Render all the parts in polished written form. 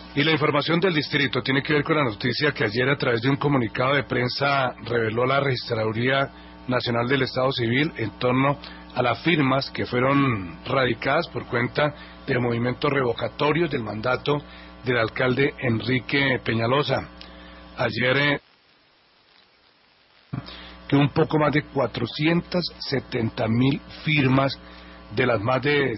Y la información del distrito tiene que ver con la noticia que ayer, a través de un comunicado de prensa, reveló la Registraduría Nacional del Estado Civil en torno a las firmas que fueron radicadas por cuenta de movimientos revocatorios del mandato del alcalde Enrique Peñalosa. Ayer que un poco más de 470.000 firmas de las más de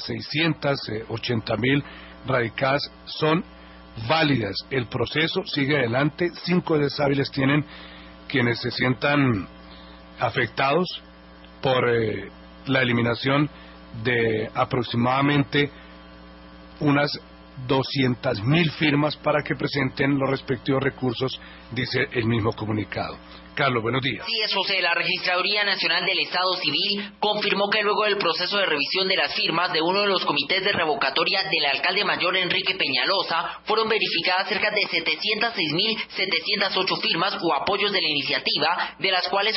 680.000 radicadas son válidas. El proceso sigue adelante. 5 días hábiles tienen quienes se sientan afectados por la eliminación de aproximadamente unas 200.000 firmas para que presenten los respectivos recursos, dice el mismo comunicado. Carlos, buenos días. Sí, es José. La Registraduría Nacional del Estado Civil confirmó que luego del proceso de revisión de las firmas de uno de los comités de revocatoria del alcalde mayor Enrique Peñalosa, fueron verificadas cerca de 706.708 firmas o apoyos de la iniciativa, de las cuales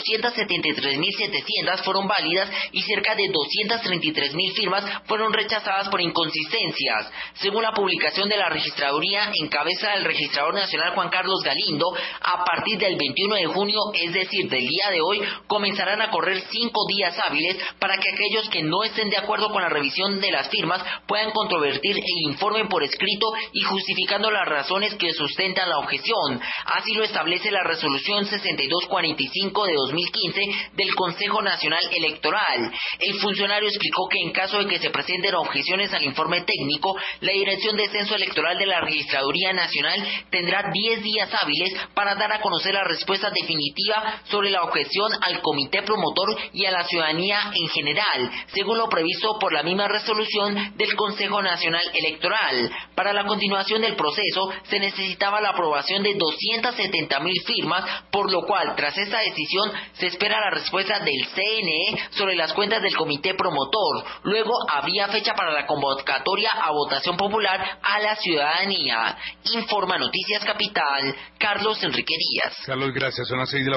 473.700 fueron válidas y cerca de 233.000 firmas fueron rechazadas por inconsistencias. Según la publicación de la Registraduría en cabeza del registrador nacional Juan Carlos Galindo, a partir del 21 de junio, es decir, del día de hoy, comenzarán a correr 5 días hábiles para que aquellos que no estén de acuerdo con la revisión de las firmas puedan controvertir e informen por escrito y justificando las razones que sustentan la objeción. Así lo establece la resolución 6245 de 2015 del Consejo Nacional Electoral. El funcionario explicó que en caso de que se presenten objeciones al informe técnico, la Dirección de Censo Electoral de la Registraduría Nacional tendrá 10 días hábiles para dar a conocer la respuesta definitiva sobre la objeción al comité promotor y a la ciudadanía en general, según lo previsto por la misma resolución del Consejo Nacional Electoral. Para la continuación del proceso se necesitaba la aprobación de 270.000 firmas, por lo cual, tras esta decisión, se espera la respuesta del CNE sobre las cuentas del comité promotor. Luego habría fecha para la convocatoria a votación popular a la ciudadanía. Informa Noticias Capital, Carlos Enrique Díaz. Carlos, gracias. Son las 6 de la